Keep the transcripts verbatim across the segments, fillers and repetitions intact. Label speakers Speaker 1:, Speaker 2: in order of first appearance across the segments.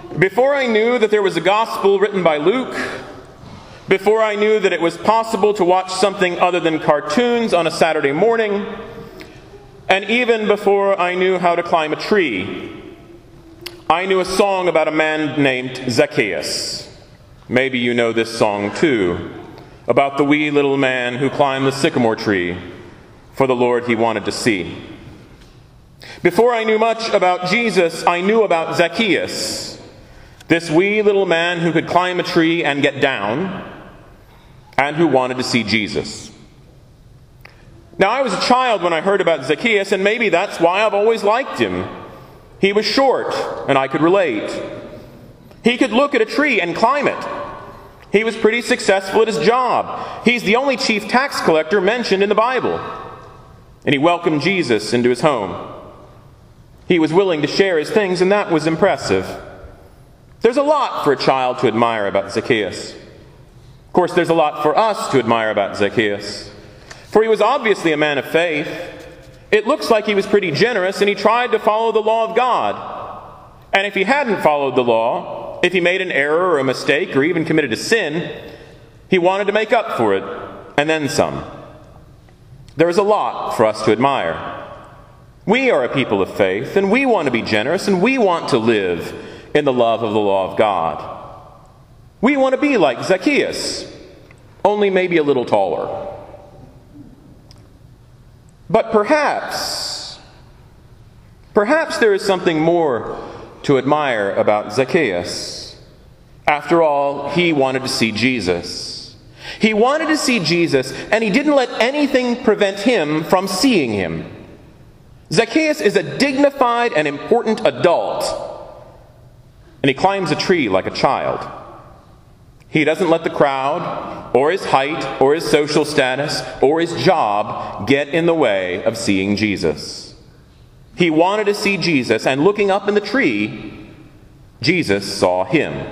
Speaker 1: Before I knew that there was a gospel written by Luke, before I knew that it was possible to watch something other than cartoons on a Saturday morning, and even before I knew how to climb a tree, I knew a song about a man named Zacchaeus. Maybe you know this song too, about the wee little man who climbed the sycamore tree for the Lord he wanted to see. Before I knew much about Jesus, I knew about Zacchaeus, this wee little man who could climb a tree and get down, and who wanted to see Jesus. Now, I was a child when I heard about Zacchaeus, and maybe that's why I've always liked him. He was short, and I could relate. He could look at a tree and climb it. He was pretty successful at his job. He's the only chief tax collector mentioned in the Bible. And he welcomed Jesus into his home. He was willing to share his things, and that was impressive. There's a lot for a child to admire about Zacchaeus. Of course, there's a lot for us to admire about Zacchaeus. For he was obviously a man of faith. It looks like he was pretty generous, and he tried to follow the law of God. And if he hadn't followed the law, if he made an error or a mistake or even committed a sin, he wanted to make up for it, and then some. There is a lot for us to admire. We are a people of faith, and we want to be generous, and we want to live in the love of the law of God. We want to be like Zacchaeus, only maybe a little taller. But perhaps, perhaps there is something more to admire about Zacchaeus. After all, he wanted to see Jesus. He wanted to see Jesus, and he didn't let anything prevent him from seeing him. Zacchaeus is a dignified and important adult, and he climbs a tree like a child. He doesn't let the crowd, or his height, or his social status, or his job get in the way of seeing Jesus. He wanted to see Jesus, and looking up in the tree, Jesus saw him.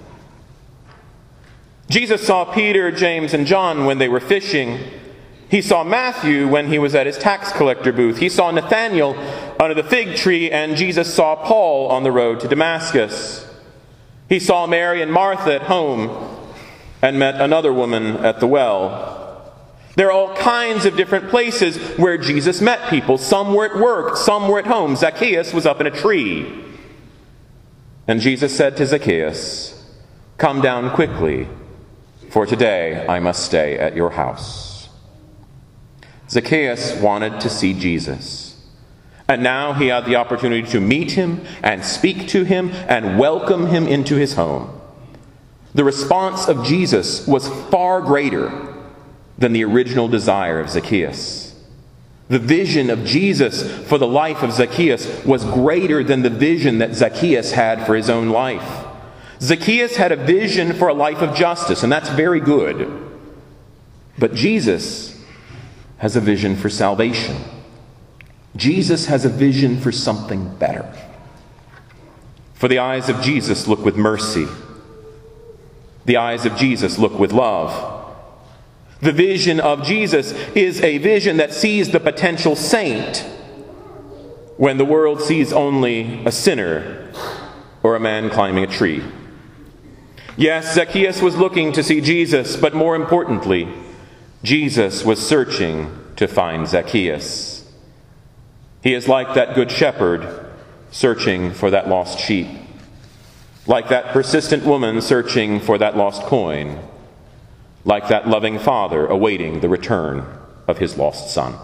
Speaker 1: Jesus saw Peter, James, and John when they were fishing. He saw Matthew when he was at his tax collector booth. He saw Nathanael under the fig tree, and Jesus saw Paul on the road to Damascus. He saw Mary and Martha at home and met another woman at the well. There are all kinds of different places where Jesus met people. Some were at work, some were at home. Zacchaeus was up in a tree. And Jesus said to Zacchaeus, "Come down quickly, for today I must stay at your house." Zacchaeus wanted to see Jesus. And now he had the opportunity to meet him and speak to him and welcome him into his home. The response of Jesus was far greater than the original desire of Zacchaeus. The vision of Jesus for the life of Zacchaeus was greater than the vision that Zacchaeus had for his own life. Zacchaeus had a vision for a life of justice, and that's very good. But Jesus has a vision for salvation. Jesus has a vision for something better. For the eyes of Jesus look with mercy. The eyes of Jesus look with love. The vision of Jesus is a vision that sees the potential saint when the world sees only a sinner or a man climbing a tree. Yes, Zacchaeus was looking to see Jesus, but more importantly, Jesus was searching to find Zacchaeus. He is like that good shepherd searching for that lost sheep, like that persistent woman searching for that lost coin, like that loving father awaiting the return of his lost son.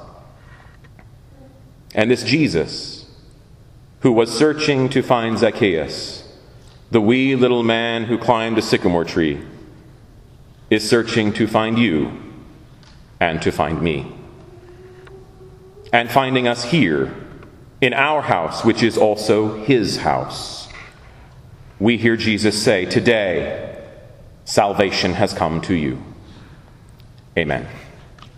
Speaker 1: And this Jesus, who was searching to find Zacchaeus, the wee little man who climbed a sycamore tree, is searching to find you and to find me. And finding us here, in our house, which is also his house. We hear Jesus say, "Today, salvation has come to you." Amen.